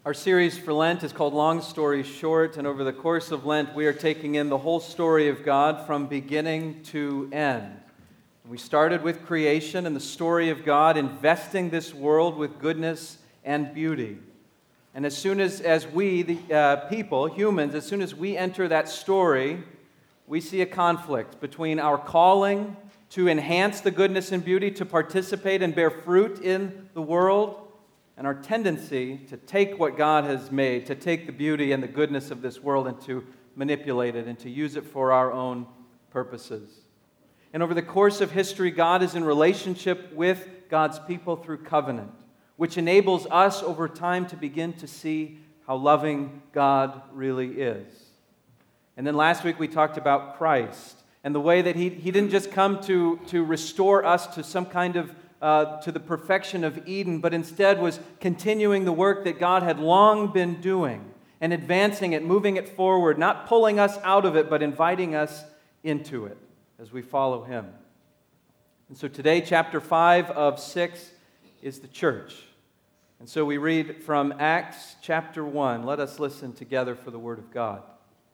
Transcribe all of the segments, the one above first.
Our series for Lent is called Long Story Short, and over the course of Lent, we are taking in the whole story of God from beginning to end. We started with creation and the story of God investing this world with goodness and beauty. And as soon as we, the people, humans, as soon as we enter that story, we see a conflict between our calling to enhance the goodness and beauty, to participate and bear fruit in the world, and our tendency to take what God has made, to take the beauty and the goodness of this world and to manipulate it and to use it for our own purposes. And over the course of history, God is in relationship with God's people through covenant, which enables us over time to begin to see how loving God really is. And then last week we talked about Christ and the way that He didn't just come to restore us to some kind of to the perfection of Eden, but instead was continuing the work that God had long been doing and advancing it, moving it forward, not pulling us out of it, but inviting us into it as we follow Him. And so today, chapter 5 of 6 is the church. And so we read from Acts chapter 1. Let us listen together for the Word of God.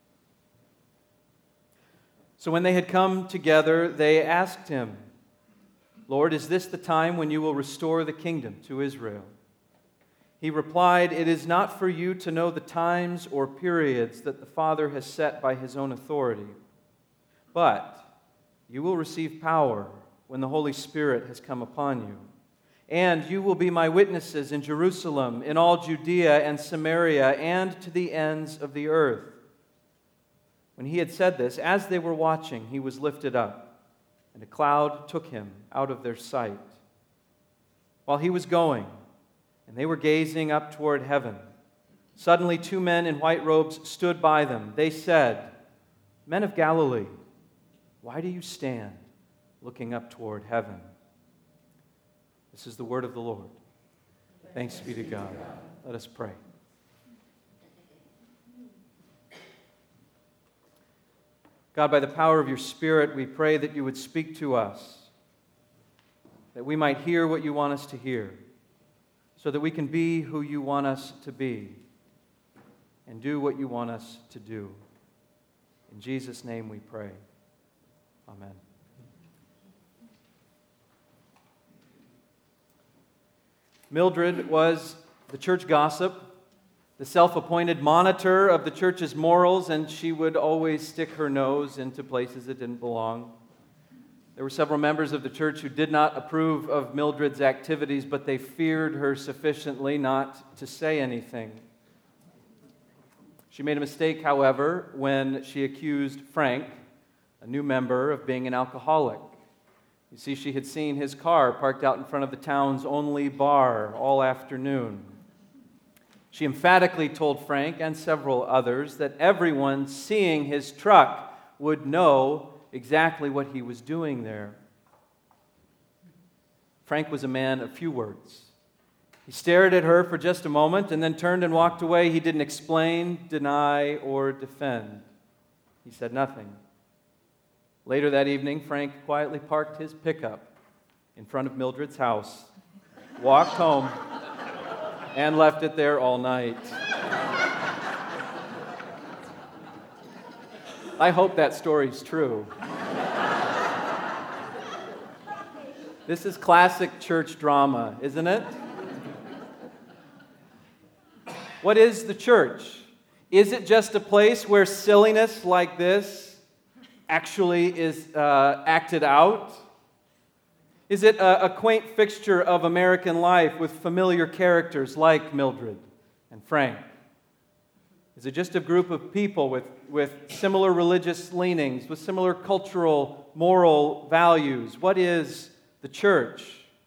So when they had come together, they asked Him, "Lord, is this the time when you will restore the kingdom to Israel?" He replied, "It is not for you to know the times or periods that the Father has set by His own authority. But you will receive power when the Holy Spirit has come upon you. And you will be my witnesses in Jerusalem, in all Judea and Samaria, and to the ends of the earth." When he had said this, as they were watching, he was lifted up, and a cloud took him out of their sight. While he was going, and they were gazing up toward heaven, suddenly 2 men in white robes stood by them. They said, "Men of Galilee, why do you stand looking up toward heaven?" This is the word of the Lord. Thanks be to God. Let us pray. God, by the power of your Spirit, we pray that you would speak to us, that we might hear what you want us to hear, so that we can be who you want us to be and do what you want us to do. In Jesus' name we pray. Amen. Mildred was the church gossip, the self-appointed monitor of the church's morals, and she would always stick her nose into places it didn't belong. There were several members of the church who did not approve of Mildred's activities, but they feared her sufficiently not to say anything. She made a mistake, however, when she accused Frank, a new member, of being an alcoholic. You see, she had seen his car parked out in front of the town's only bar all afternoon. She emphatically told Frank and several others that everyone seeing his truck would know exactly what he was doing there. Frank was a man of few words. He stared at her for just a moment and then turned and walked away. He didn't explain, deny, or defend. He said nothing. Later that evening, Frank quietly parked his pickup in front of Mildred's house, walked home, and left it there all night. I hope that story's true. This is classic church drama, isn't it? What is the church? Is it just a place where silliness like this actually is acted out? Is it a quaint fixture of American life with familiar characters like Mildred and Frank? Is it just a group of people with similar religious leanings, with similar cultural, moral values? What is the church?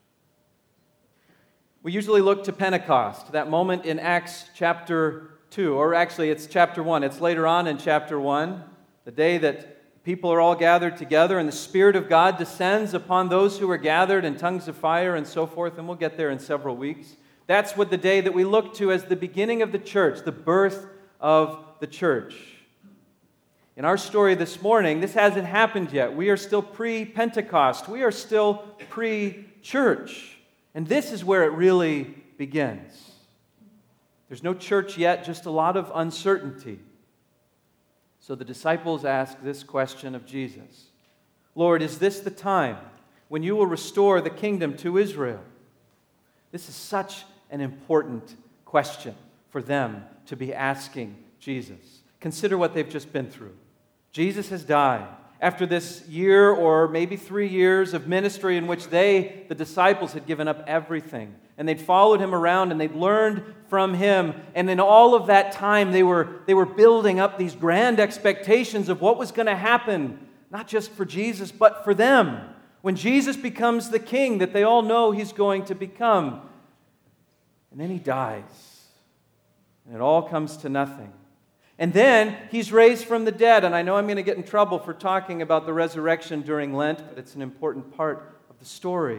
We usually look to Pentecost, that moment in Acts chapter 2, or actually it's chapter 1. It's later on in chapter 1, the day that people are all gathered together, and the Spirit of God descends upon those who are gathered in tongues of fire and so forth, and we'll get there in several weeks. That's what the day that we look to as the beginning of the church, the birth of the church. In our story this morning, this hasn't happened yet. We are still pre-Pentecost. We are still pre-church. And this is where it really begins. There's no church yet, just a lot of uncertainty. So the disciples ask this question of Jesus: Lord, is this the time when you will restore the kingdom to Israel? This is such an important question for them to be asking Jesus. Consider what they've just been through. Jesus has died. After this year or maybe 3 years of ministry in which they, the disciples, had given up everything, and they'd followed him around and they'd learned from him, and in all of that time they were building up these grand expectations of what was going to happen, not just for Jesus, but for them. When Jesus becomes the king that they all know he's going to become. And then he dies. And it all comes to nothing. And then he's raised from the dead. And I know I'm going to get in trouble for talking about the resurrection during Lent, but it's an important part of the story.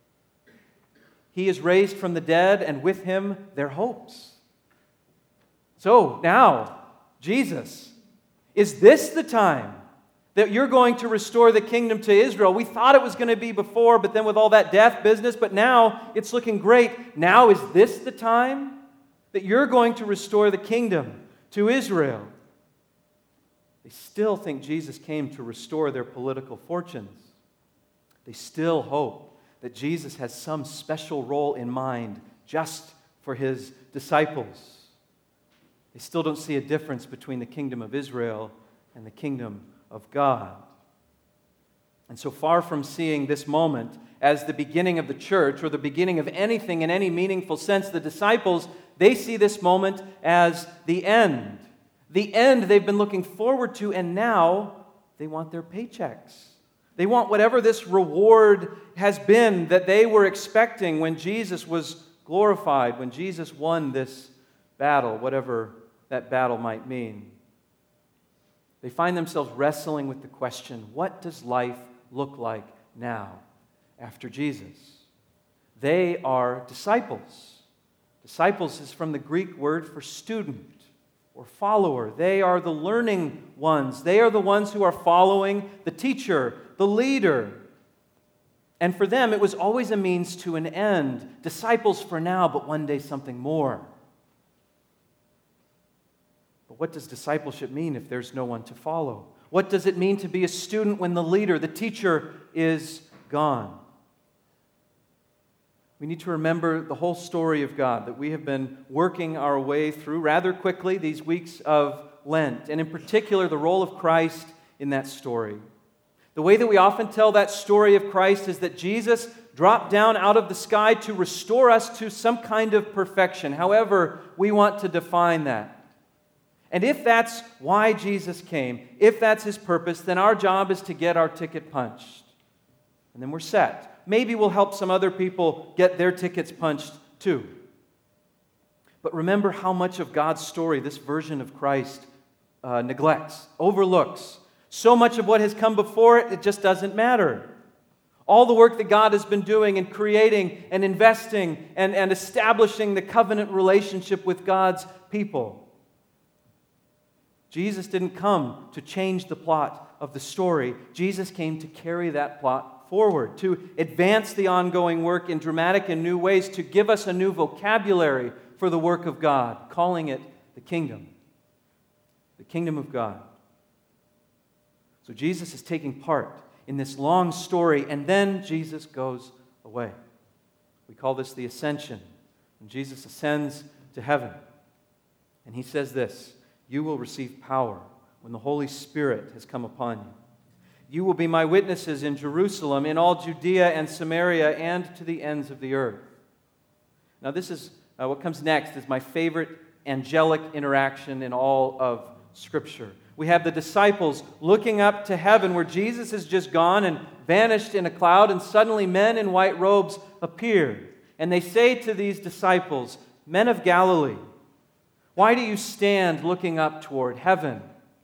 He is raised from the dead, and with him their hopes. So now, Jesus, is this the time that you're going to restore the kingdom to Israel? We thought it was going to be before, but then with all that death business, but now it's looking great. Now is this the time that you're going to restore the kingdom to Israel? They still think Jesus came to restore their political fortunes. They still hope that Jesus has some special role in mind just for his disciples. They still don't see a difference between the kingdom of Israel and the kingdom of God. And so far from seeing this moment as the beginning of the church or the beginning of anything in any meaningful sense, the disciples, they see this moment as the end. The end they've been looking forward to, and now they want their paychecks. They want whatever this reward has been that they were expecting when Jesus was glorified, when Jesus won this battle, whatever that battle might mean. They find themselves wrestling with the question, what does life look like now after Jesus? They are disciples. Disciples is from the Greek word for student or follower. They are the learning ones. They are the ones who are following the teacher, the leader. And for them, it was always a means to an end. Disciples for now, but one day something more. But what does discipleship mean if there's no one to follow? What does it mean to be a student when the leader, the teacher, is gone? We need to remember the whole story of God that we have been working our way through rather quickly these weeks of Lent, and in particular the role of Christ in that story. The way that we often tell that story of Christ is that Jesus dropped down out of the sky to restore us to some kind of perfection, however we want to define that. And if that's why Jesus came, if that's his purpose, then our job is to get our ticket punched. And then we're set. Maybe we'll help some other people get their tickets punched too. But remember how much of God's story this version of Christ neglects, overlooks. So much of what has come before it, it just doesn't matter. All the work that God has been doing in creating and investing and establishing the covenant relationship with God's people. Jesus didn't come to change the plot of the story. Jesus came to carry that plot forward, to advance the ongoing work in dramatic and new ways, to give us a new vocabulary for the work of God, calling it the kingdom of God. So Jesus is taking part in this long story, and then Jesus goes away. We call this the ascension. And Jesus ascends to heaven. And he says this: you will receive power when the Holy Spirit has come upon you. You will be my witnesses in Jerusalem, in all Judea and Samaria, and to the ends of the earth. Now this is, what comes next is my favorite angelic interaction in all of Scripture. We have the disciples looking up to heaven where Jesus has just gone and vanished in a cloud, and suddenly men in white robes appear. And they say to these disciples, "Men of Galilee, why do you stand looking up toward heaven?"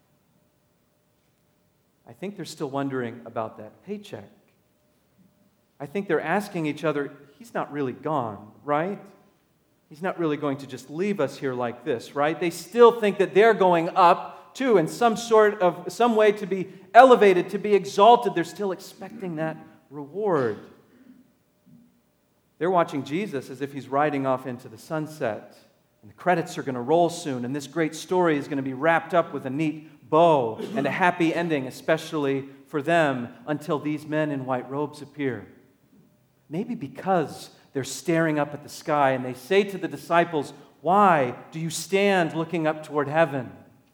I think they're still wondering about that paycheck. I think they're asking each other, he's not really gone, right? He's not really going to just leave us here like this, right? They still think that they're going up too in some way to be elevated, to be exalted. They're still expecting that reward. They're watching Jesus as if he's riding off into the sunset. And the credits are going to roll soon, and this great story is going to be wrapped up with a neat bow and a happy ending, especially for them, until these men in white robes appear. Maybe because they're staring up at the sky, and they say to the disciples, "Why do you stand looking up toward heaven?"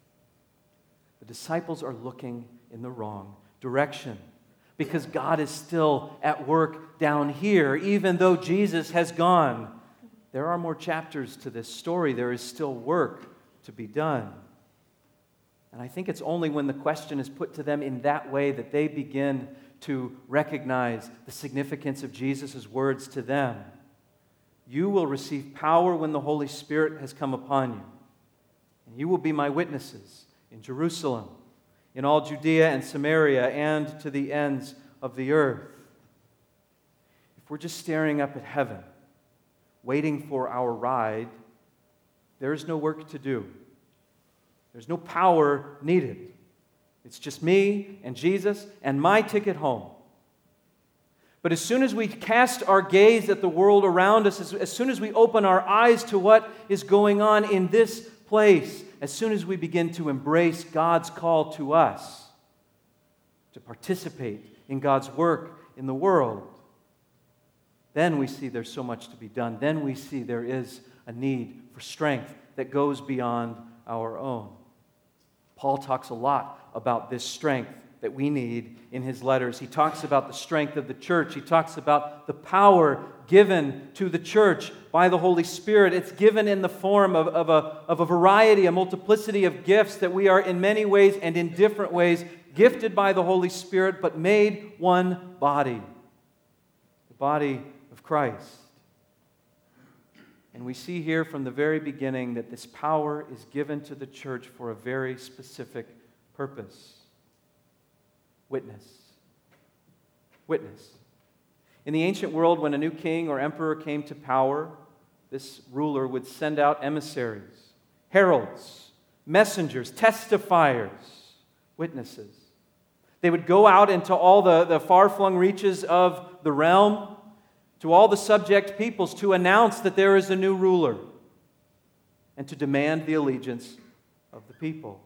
The disciples are looking in the wrong direction, because God is still at work down here, even though Jesus has gone. There are more chapters to this story. There is still work to be done. And I think it's only when the question is put to them in that way that they begin to recognize the significance of Jesus' words to them. You will receive power when the Holy Spirit has come upon you, and you will be my witnesses in Jerusalem, in all Judea and Samaria, and to the ends of the earth. If we're just staring up at heaven, waiting for our ride, there is no work to do. There's no power needed. It's just me and Jesus and my ticket home. But as soon as we cast our gaze at the world around us, as soon as we open our eyes to what is going on in this place, as soon as we begin to embrace God's call to us to participate in God's work in the world, then we see there's so much to be done. Then we see there is a need for strength that goes beyond our own. Paul talks a lot about this strength that we need in his letters. He talks about the strength of the church. He talks about the power given to the church by the Holy Spirit. It's given in the form of a variety, a multiplicity of gifts that we are in many ways and in different ways gifted by the Holy Spirit, but made one body, the body of Christ. And we see here from the very beginning that this power is given to the church for a very specific purpose. Witness. Witness. In the ancient world, when a new king or emperor came to power, this ruler would send out emissaries, heralds, messengers, testifiers, witnesses. They would go out into all the far-flung reaches of the realm, to all the subject peoples, to announce that there is a new ruler and to demand the allegiance of the people.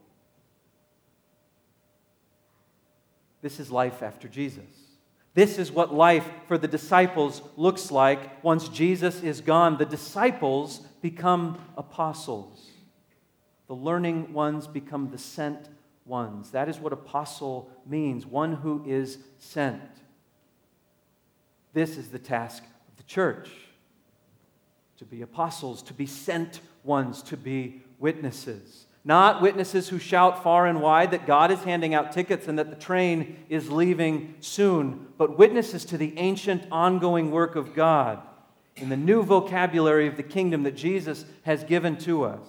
This is life after Jesus. This is what life for the disciples looks like once Jesus is gone. The disciples become apostles. The learning ones become the sent ones. That is what apostle means, one who is sent. This is the task of the church, to be apostles, to be sent ones, to be witnesses. Not witnesses who shout far and wide that God is handing out tickets and that the train is leaving soon, but witnesses to the ancient ongoing work of God in the new vocabulary of the kingdom that Jesus has given to us.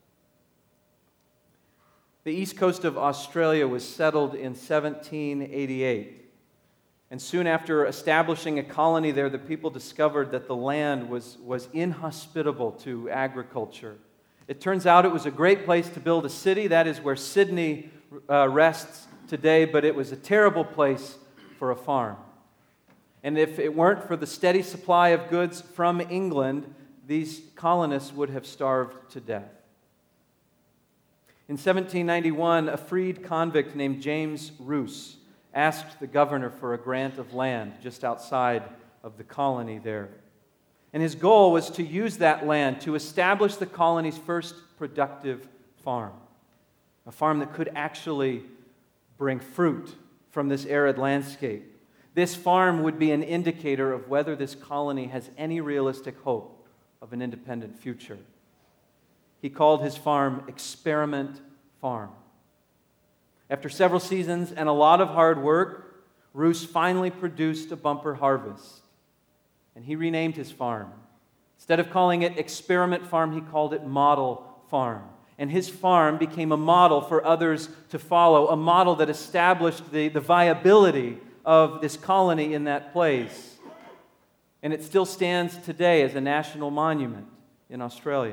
The east coast of Australia was settled in 1788. And soon after establishing a colony there, the people discovered that the land was inhospitable to agriculture. It turns out it was a great place to build a city. That is where Sydney rests today, but it was a terrible place for a farm. And if it weren't for the steady supply of goods from England, these colonists would have starved to death. In 1791, a freed convict named James Roos asked the governor for a grant of land just outside of the colony there. And his goal was to use that land to establish the colony's first productive farm, a farm that could actually bring fruit from this arid landscape. This farm would be an indicator of whether this colony has any realistic hope of an independent future. He called his farm Experiment Farm. After several seasons and a lot of hard work, Roos finally produced a bumper harvest, and he renamed his farm. Instead of calling it Experiment Farm, he called it Model Farm. And his farm became a model for others to follow, a model that established the viability of this colony in that place. And it still stands today as a national monument in Australia.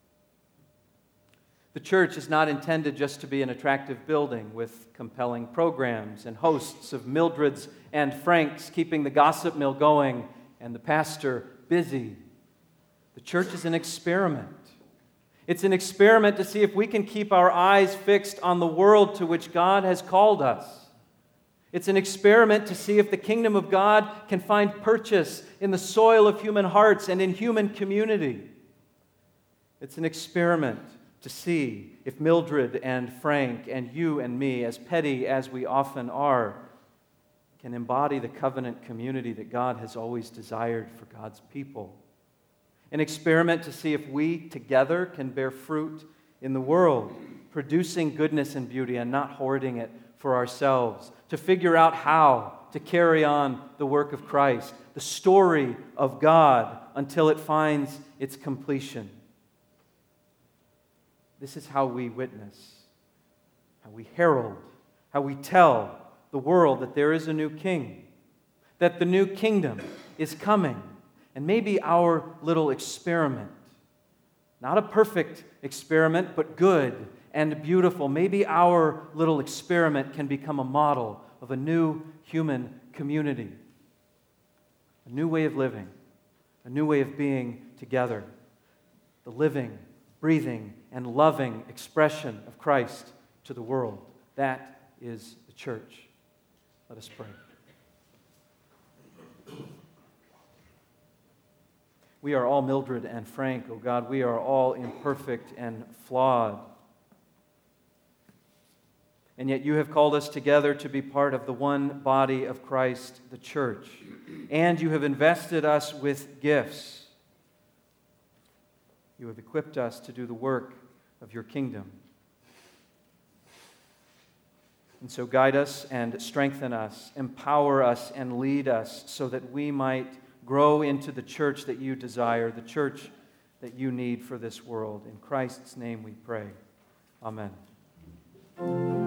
The church is not intended just to be an attractive building with compelling programs and hosts of Mildreds and Franks keeping the gossip mill going and the pastor busy. The church is an experiment. It's an experiment to see if we can keep our eyes fixed on the world to which God has called us. It's an experiment to see if the kingdom of God can find purchase in the soil of human hearts and in human community. It's an experiment to see if Mildred and Frank and you and me, as petty as we often are, can embody the covenant community that God has always desired for God's people. An experiment to see if we together can bear fruit in the world, producing goodness and beauty and not hoarding it for ourselves. To figure out how to carry on the work of Christ, the story of God, until it finds its completion. This is how we witness, how we herald, how we tell the world that there is a new king, that the new kingdom is coming. And maybe our little experiment, not a perfect experiment, but good and beautiful, maybe our little experiment can become a model of a new human community, a new way of living, a new way of being together, the living, breathing, and loving expression of Christ to the world. That is the church. Let us pray. We are all Mildred and Frank, oh God. We are all imperfect and flawed. And yet you have called us together to be part of the one body of Christ, the church. And you have invested us with gifts. You have equipped us to do the work of your kingdom. And so guide us and strengthen us, empower us and lead us so that we might grow into the church that you desire, the church that you need for this world. In Christ's name we pray. Amen.